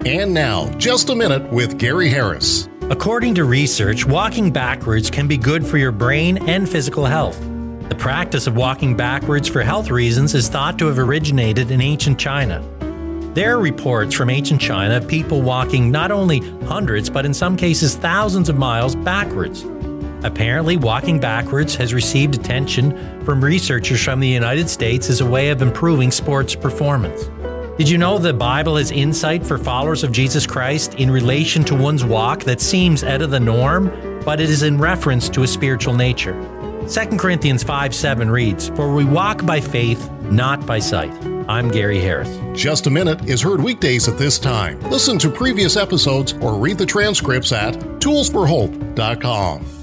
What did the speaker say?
And now, Just a Minute with Gary Harris. According to research, walking backwards can be good for your brain and physical health. The practice of walking backwards for health reasons is thought to have originated in ancient China. There are reports from ancient China of people walking not only hundreds, but in some cases thousands of miles backwards. Apparently, walking backwards has received attention from researchers from the United States as a way of improving sports performance. Did you know the Bible has insight for followers of Jesus Christ in relation to one's walk that seems out of the norm, but it is in reference to a spiritual nature? 2 Corinthians 5:7 reads, "For we walk by faith, not by sight." I'm Gary Harris. Just a Minute is heard weekdays at this time. Listen to previous episodes or read the transcripts at toolsforhope.com.